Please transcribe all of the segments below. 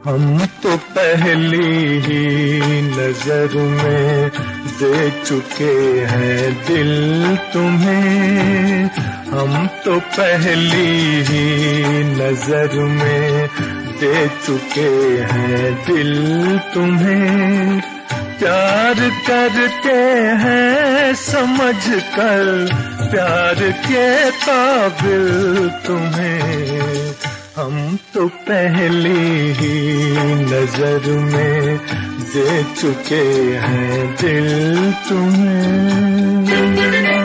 हम तो पहली ही नजर में दे चुके हैं दिल तुम्हें। हम तो पहली ही नजर में दे चुके हैं दिल तुम्हें। प्यार करते हैं समझ कर प्यार के काबिल तुम्हें। हम तो पहली ही नजर में दे चुके हैं दिल तुम्हें।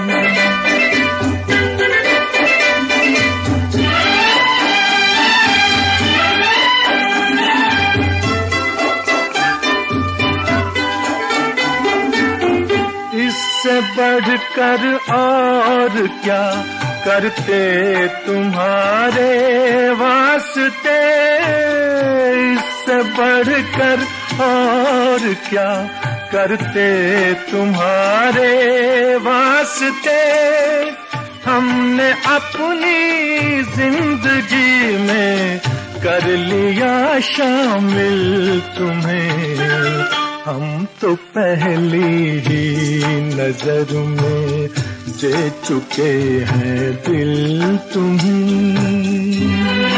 इससे बढ़कर और क्या करते तुम्हारे वास्ते। इससे बढ़कर और क्या करते तुम्हारे वास्ते। हमने अपनी जिंदगी में कर लिया शामिल तुम्हें। हम तो पहली ही नजर में दे चुके हैं दिल तुम्हें।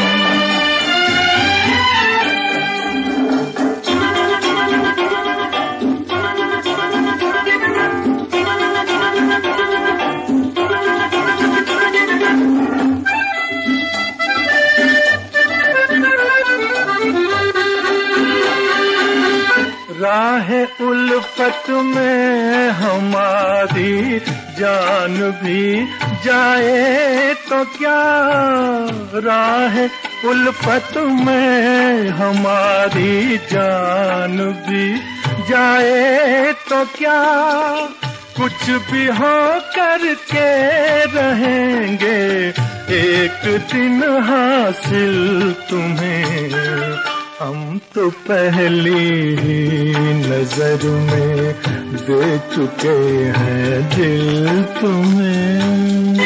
राह उल्फत में हमारी जान भी जाए तो क्या। राह उल्फत में हमारी जान भी जाए तो क्या। कुछ भी हो करके रहेंगे एक दिन हासिल तुम्हें। हम तो पहली ही नजर में दे चुके हैं दिल तुम्हें।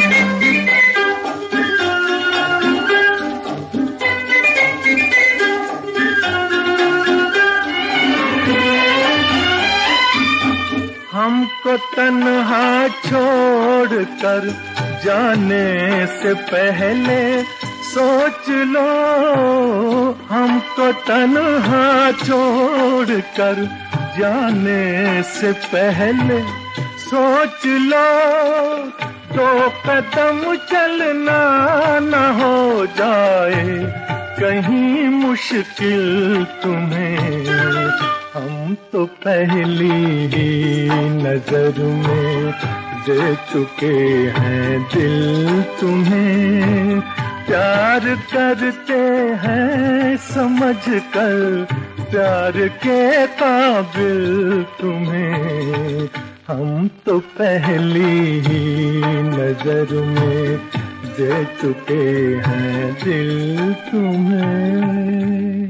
हमको तन्हा छोड़कर जाने से पहले सोच लो। हमको तन्हा छोड़कर जाने से पहले सोच लो। दो कदम चलना न हो जाए कहीं मुश्किल तुम्हें। हम तो पहली ही नजर में दे चुके हैं दिल तुम्हें। प्यार करते हैं समझ कर प्यार के काबिल तुम्हें। हम तो पहली ही नजर में दे चुके हैं दिल तुम्हें।